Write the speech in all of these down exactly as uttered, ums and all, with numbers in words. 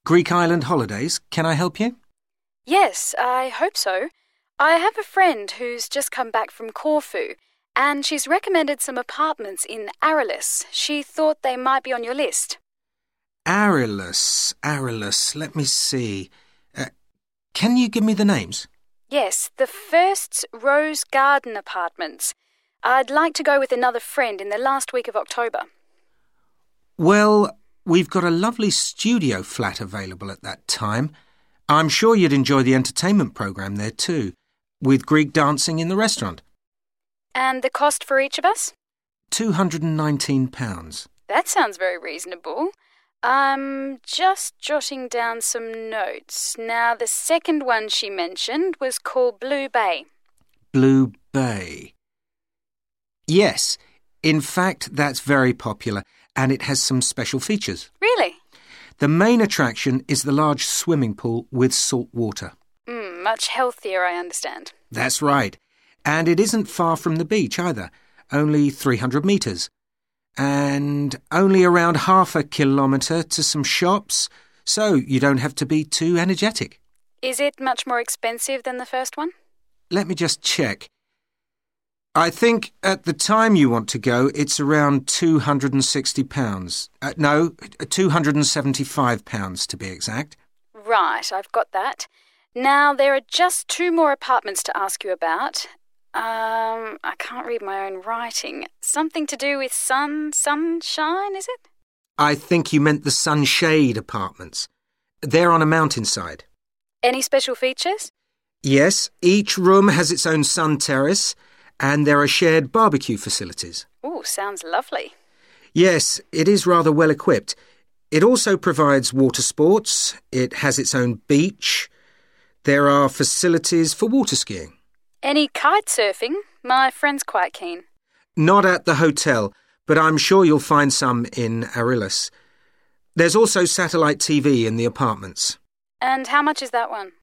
Greek Island Holidays. Can I help you? Yes, I hope so. I have a friend who's just come back from Corfu, and she's recommended some apartments in Arilus. She thought they might be on your list. Arilus, Arilus, let me see. Uh, can you give me the names? Yes, the first's Rose Garden Apartments. I'd like to go with another friend in the last week of October. Well, we've got a lovely studio flat available at that time. I'm sure you'd enjoy the entertainment programme there too, with Greek dancing in the restaurant. And the cost for each of us? two hundred and nineteen pounds. That sounds very reasonable. I'm just jotting down some notes. Now, the second one she mentioned was called Blue Bay. Blue Bay. Yes, in fact, that's very popular, and it has some special features. Really? The main attraction is the large swimming pool with salt water. Mm, much healthier, I understand. That's right. And it isn't far from the beach either, only three hundred metres. And only around half a kilometre to some shops, so you don't have to be too energetic. Is it much more expensive than the first one? Let me just check. I think at the time you want to go, it's around two hundred and sixty pounds. Uh, no, two hundred and seventy-five pounds to be exact. Right, I've got that. Now, there are just two more apartments to ask you about. Um, I can't read my own writing. Something to do with sun, sunshine, is it? I think you meant the Sunshade Apartments. They're on a mountainside. Any special features? Yes, each room has its own sun terrace, and there are shared barbecue facilities. Ooh, sounds lovely. Yes, it is rather well equipped. It also provides water sports. It has its own beach. There are facilities for water skiing. Any kite surfing? My friend's quite keen. Not at the hotel, but I'm sure you'll find some in Arilus. There's also satellite T V in the apartments. And how much is that one?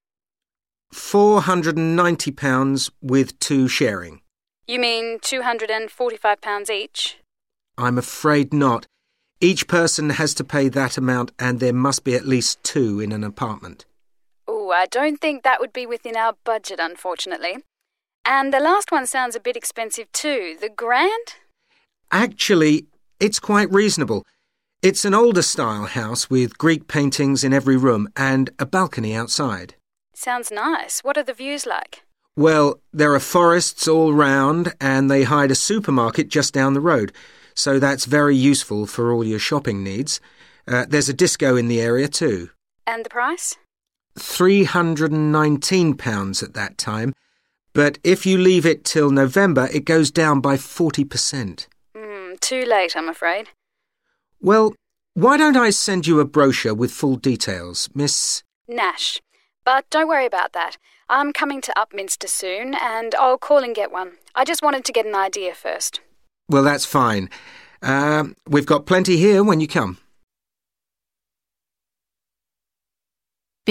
four hundred and ninety pounds with two sharing. You mean two hundred and forty-five pounds each? I'm afraid not. Each person has to pay that amount, and there must be at least two in an apartment. Oh, I don't think that would be within our budget, unfortunately. And the last one sounds a bit expensive too. The Grand? Actually, it's quite reasonable. It's an older style house with Greek paintings in every room and a balcony outside. Sounds nice. What are the views like? Well, there are forests all round, and they hide a supermarket just down the road, so that's very useful for all your shopping needs. Uh, there's a disco in the area too. And the price? three hundred and nineteen pounds at that time, but if you leave it till November, it goes down by forty percent. Mm, too late, I'm afraid. Well, why don't I send you a brochure with full details, Miss... Nash. But don't worry about that. I'm coming to Upminster soon, and I'll call and get one. I just wanted to get an idea first. Well, that's fine. Uh, we've got plenty here when you come.